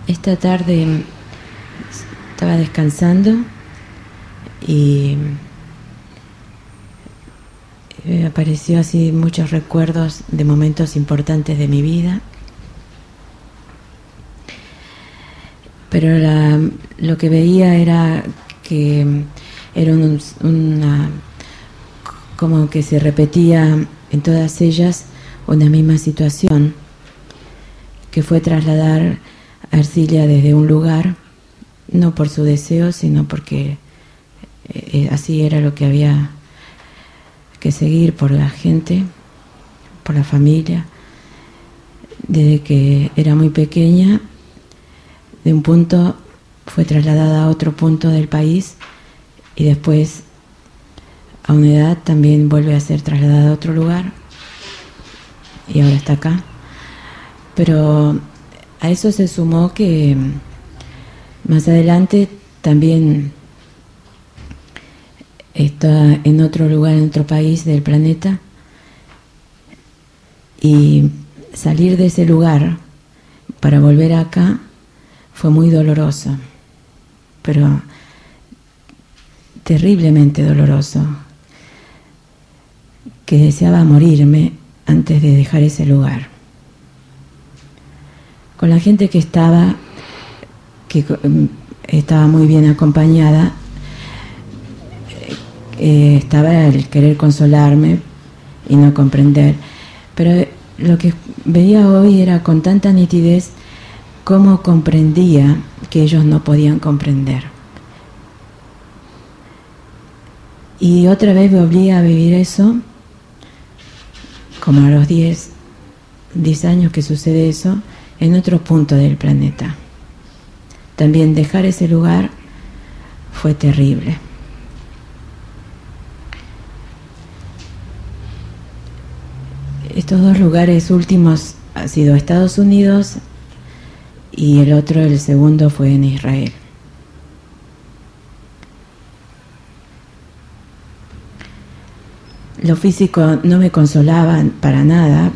Esta tarde estaba descansando y me apareció así muchos recuerdos de momentos importantes de mi vida. Pero lo que veía era que era como que se repetía en todas ellas una misma situación, que fue trasladar a Ercilia desde un lugar, no por su deseo, sino porque así era lo que había que seguir por la gente, por la familia. Desde que era muy pequeña, de un punto fue trasladada a otro punto del país y después a una edad también vuelve a ser trasladada a otro lugar y ahora está acá. Pero a eso se sumó que más adelante también está en otro lugar, en otro país del planeta, y salir de ese lugar para volver acá fue muy doloroso, pero terriblemente doloroso, que deseaba morirme antes de dejar ese lugar. Con la gente que estaba muy bien acompañada, estaba el querer consolarme y no comprender, pero lo que veía hoy era con tanta nitidez cómo comprendía que ellos no podían comprender. Y otra vez me obliga a vivir eso, como a los 10 años que sucede eso, en otro punto del planeta. También dejar ese lugar fue terrible. Estos dos lugares últimos han sido Estados Unidos y el segundo fue en Israel. Lo físico no me consolaba para nada.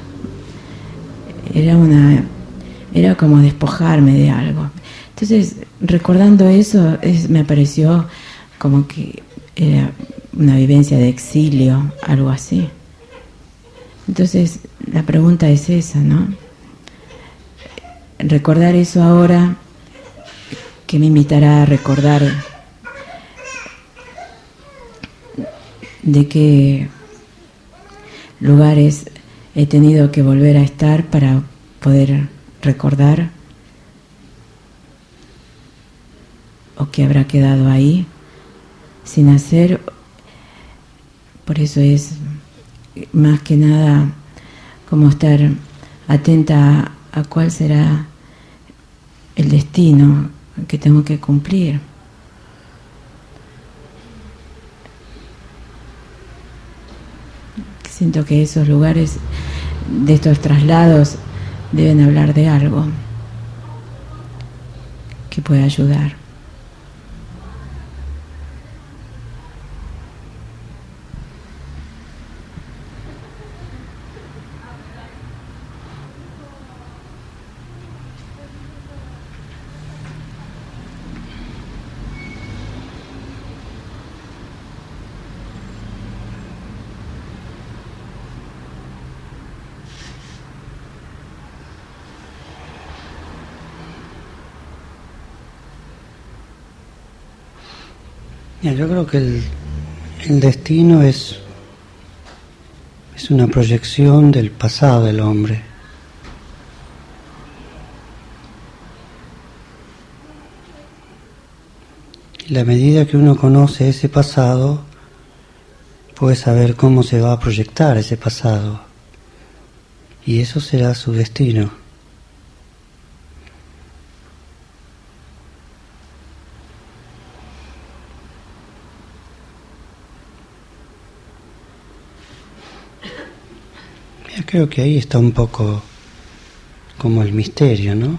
Era como despojarme de algo. Entonces, recordando eso, me pareció como que era una vivencia de exilio, algo así. Entonces, la pregunta es esa, ¿no? Recordar eso ahora, que me invitará a recordar de qué lugares he tenido que volver a estar para poder recordar, o que habrá quedado ahí sin hacer. Por eso es más que nada como estar atenta a cuál será el destino que tengo que cumplir. Siento que esos lugares, de estos traslados, deben hablar de algo que pueda ayudar. Yo creo que el destino es una proyección del pasado del hombre. Y a medida que uno conoce ese pasado, puede saber cómo se va a proyectar ese pasado. Y eso será su destino. Creo que ahí está un poco como el misterio, ¿no?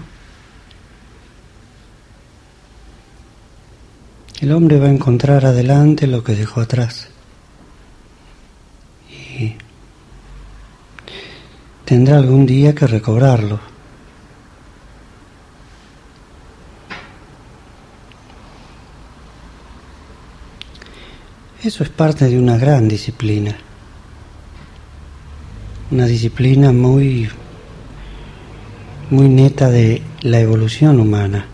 El hombre va a encontrar adelante lo que dejó atrás. Y tendrá algún día que recobrarlo. Eso es parte de una gran disciplina. Una disciplina muy neta de la evolución humana.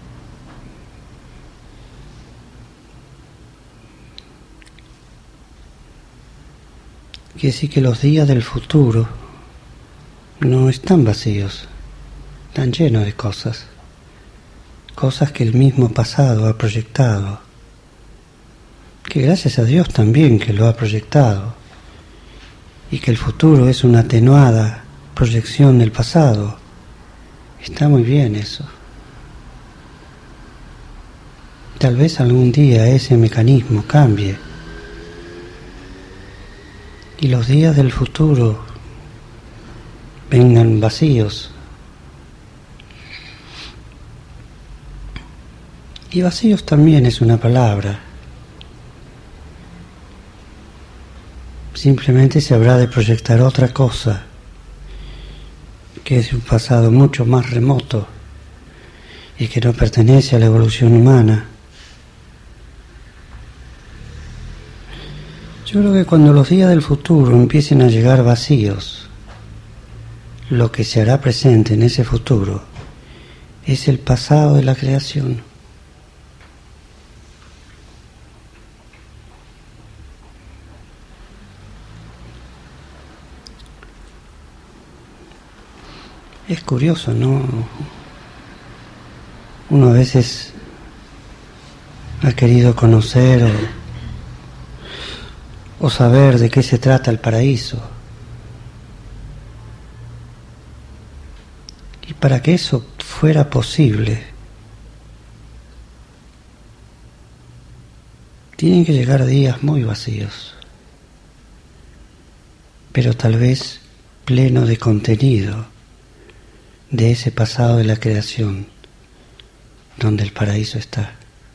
Quiere decir que los días del futuro no están vacíos, están llenos de cosas que el mismo pasado ha proyectado, que gracias a Dios también que lo ha proyectado, y que el futuro es una atenuada proyección del pasado. Está muy bien eso. Tal vez algún día ese mecanismo cambie y los días del futuro vengan vacíos. Y vacíos también es una palabra. Simplemente se habrá de proyectar otra cosa, que es un pasado mucho más remoto y que no pertenece a la evolución humana. Yo creo que cuando los días del futuro empiecen a llegar vacíos, lo que se hará presente en ese futuro es el pasado de la creación. Es curioso, ¿no? Uno a veces ha querido conocer o saber de qué se trata el paraíso. Y para que eso fuera posible, tienen que llegar días muy vacíos, pero tal vez pleno de contenido de ese pasado de la creación, donde el paraíso está.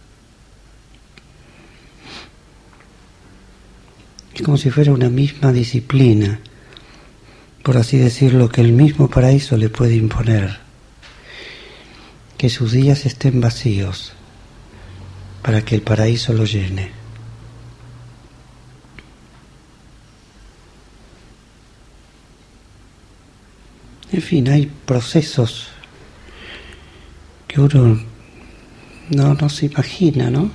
Es como si fuera una misma disciplina, por así decirlo, que el mismo paraíso le puede imponer, que sus días estén vacíos para que el paraíso lo llene. En fin, hay procesos que uno no se imagina, ¿no?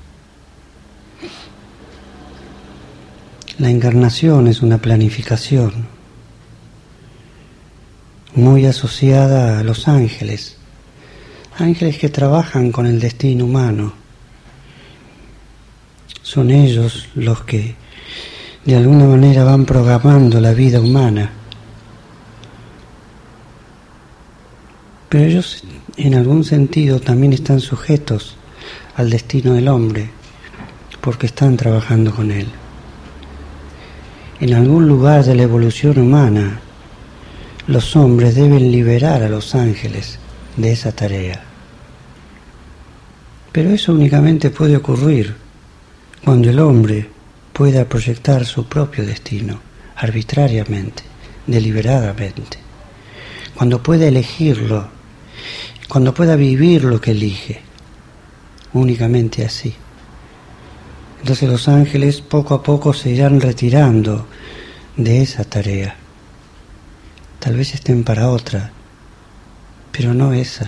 La encarnación es una planificación muy asociada a los ángeles, ángeles que trabajan con el destino humano. Son ellos los que de alguna manera van programando la vida humana. Pero ellos en algún sentido también están sujetos al destino del hombre, porque están trabajando con él. En algún lugar de la evolución humana, los hombres deben liberar a los ángeles de esa tarea. Pero eso únicamente puede ocurrir cuando el hombre pueda proyectar su propio destino, arbitrariamente, deliberadamente. Cuando pueda elegirlo, cuando pueda vivir lo que elige, únicamente así. Entonces los ángeles poco a poco se irán retirando de esa tarea. Tal vez estén para otra, pero no esa.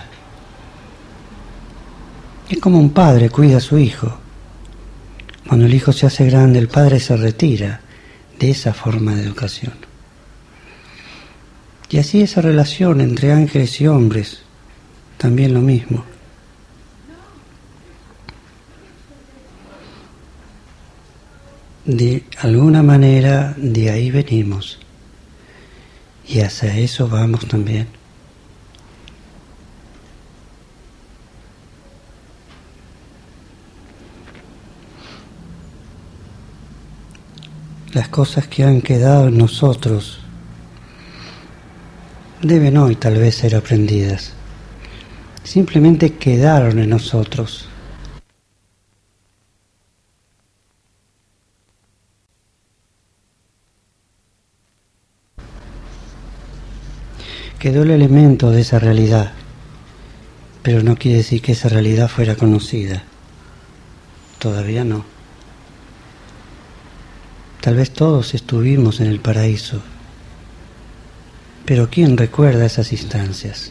Es como un padre cuida a su hijo. Cuando el hijo se hace grande, el padre se retira de esa forma de educación. Y así esa relación entre ángeles y hombres, también lo mismo. De alguna manera de ahí venimos y hacia eso vamos también. Las cosas que han quedado en nosotros deben hoy tal vez ser aprendidas. Simplemente quedaron en nosotros. Quedó el elemento de esa realidad, pero no quiere decir que esa realidad fuera conocida. Todavía no. Tal vez todos estuvimos en el paraíso, pero ¿quién recuerda esas instancias?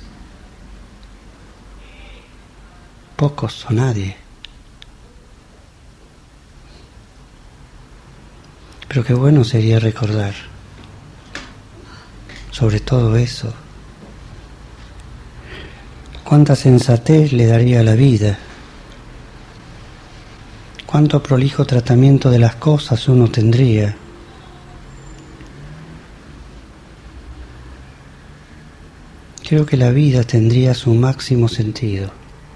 Pocos o nadie. Pero qué bueno sería recordar sobre todo eso. Cuánta sensatez le daría a la vida. Cuánto prolijo tratamiento de las cosas uno tendría. Creo que la vida tendría su máximo sentido.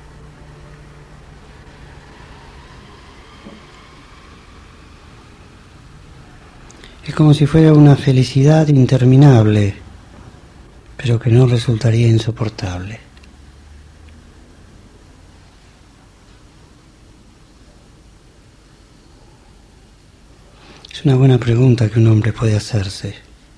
Es como si fuera una felicidad interminable, pero que no resultaría insoportable. Es una buena pregunta que un hombre puede hacerse.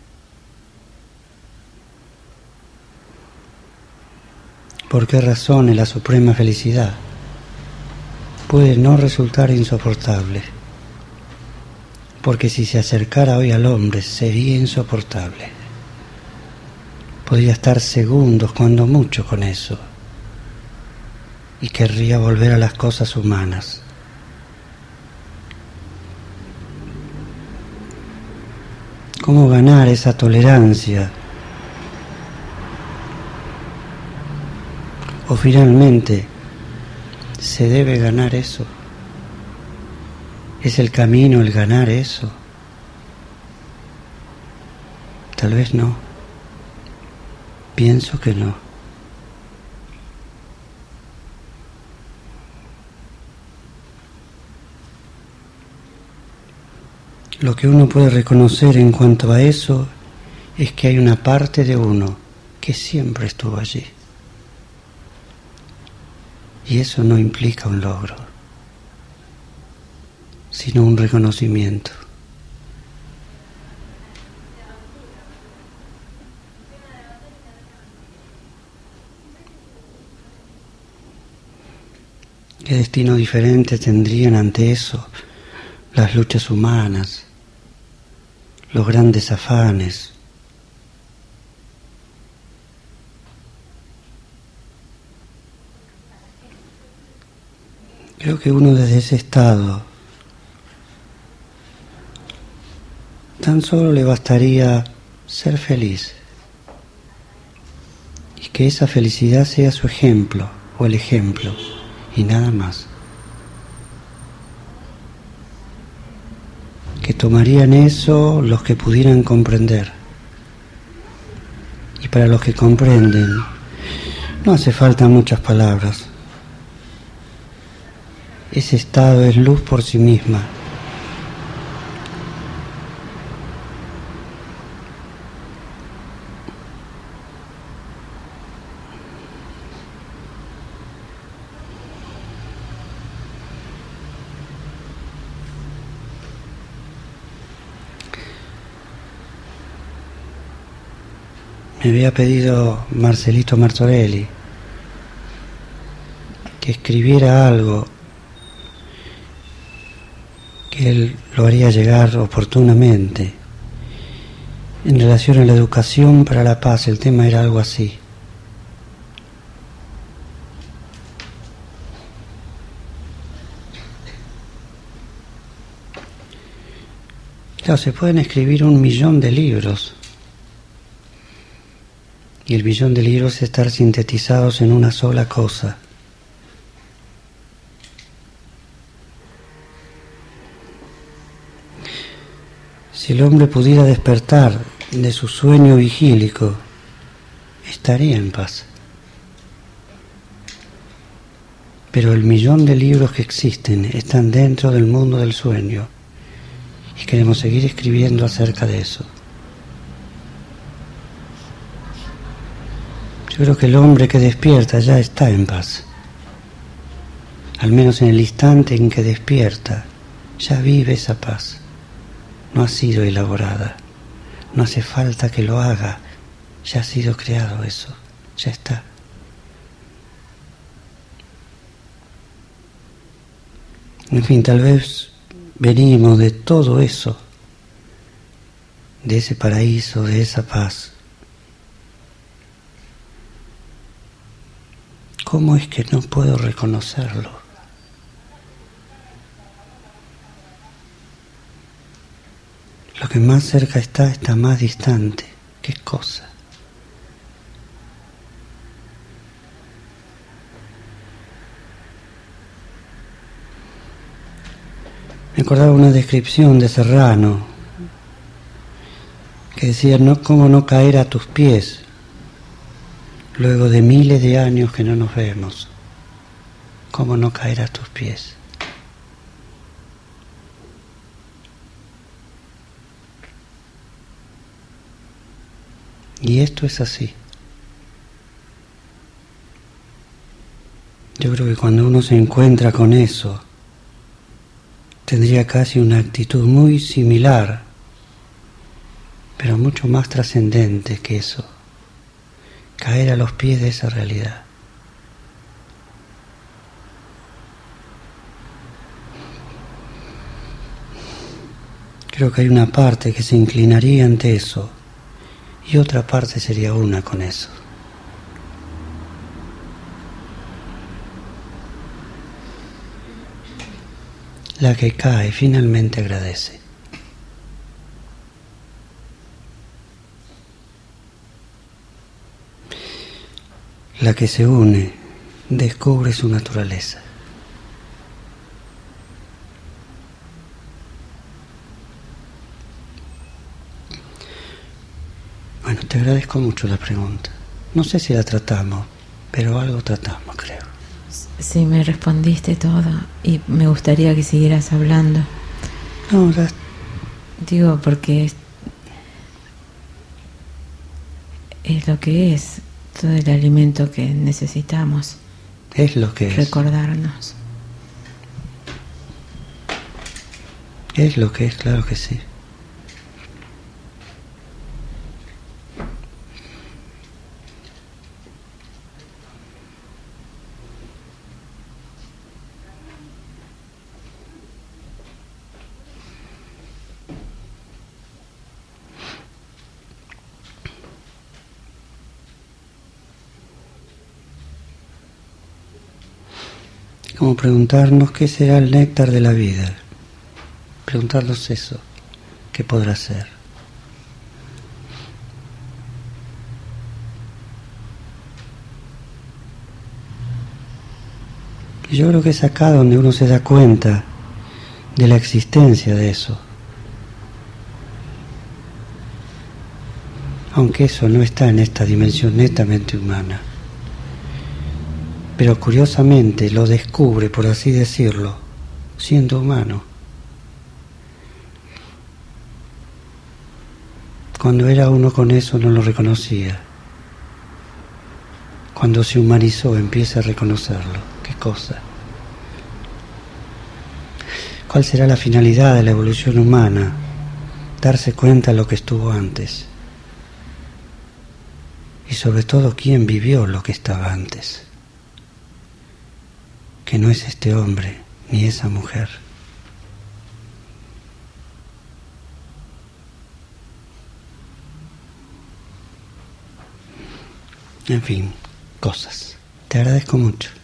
¿Por qué razón la suprema felicidad puede no resultar insoportable? Porque si se acercara hoy al hombre sería insoportable. Podría estar segundos, cuando mucho, con eso, y querría volver a las cosas humanas. ¿Cómo ganar esa tolerancia? ¿O finalmente se debe ganar eso? ¿Es el camino el ganar eso? Tal vez no. Pienso que no. Lo que uno puede reconocer en cuanto a eso es que hay una parte de uno que siempre estuvo allí. Y eso no implica un logro, sino un reconocimiento. ¿Qué destino diferente tendrían ante eso las luchas humanas, los grandes afanes? Creo que uno desde ese estado tan solo le bastaría ser feliz y que esa felicidad sea su ejemplo o el ejemplo y nada más. Que tomarían eso los que pudieran comprender. Y para los que comprenden no hace falta muchas palabras. Ese estado es luz por sí misma. Me había pedido Marcelito Martorelli que escribiera algo que él lo haría llegar oportunamente en relación a la educación para la paz. El tema era algo así. Claro, se pueden escribir 1.000.000 de libros. Y el 1.000.000 de libros estar sintetizados en una sola cosa. Si el hombre pudiera despertar de su sueño vigílico, estaría en paz. Pero el 1.000.000 de libros que existen están dentro del mundo del sueño y queremos seguir escribiendo acerca de eso. Yo creo que el hombre que despierta ya está en paz. Al menos en el instante en que despierta, ya vive esa paz. No ha sido elaborada. No hace falta que lo haga. Ya ha sido creado eso. Ya está. En fin, tal vez venimos de todo eso de ese paraíso, de esa paz. ¿Cómo es que no puedo reconocerlo? Lo que más cerca está más distante. ¿Qué cosa? Me acordaba una descripción de Serrano que decía, ¿cómo no caer a tus pies luego de miles de años que no nos vemos? ¿Cómo no caer a tus pies? Y esto es así. Yo creo que cuando uno se encuentra con eso, tendría casi una actitud muy similar, pero mucho más trascendente que eso. Caer a los pies de esa realidad. Creo que hay una parte que se inclinaría ante eso y otra parte sería una con eso. La que cae finalmente agradece. La que se une descubre su naturaleza. Bueno, te agradezco mucho la pregunta. No sé si la tratamos, pero algo tratamos, creo. Sí, me respondiste todo y me gustaría que siguieras hablando. No, ya... Digo, porque es lo que es, todo el alimento que necesitamos. Es lo que es. Recordarnos. Es lo que es, claro que sí. Como preguntarnos qué será el néctar de la vida. Preguntarnos eso, ¿qué podrá ser? Y yo creo que es acá donde uno se da cuenta de la existencia de eso. Aunque eso no está en esta dimensión netamente humana. Pero curiosamente lo descubre, por así decirlo, siendo humano. Cuando era uno con eso no lo reconocía. Cuando se humanizó empieza a reconocerlo. ¿Qué cosa? ¿Cuál será la finalidad de la evolución humana? Darse cuenta de lo que estuvo antes. Y sobre todo, ¿quién vivió lo que estaba antes? Que no es este hombre ni esa mujer. En fin, cosas. Te agradezco mucho.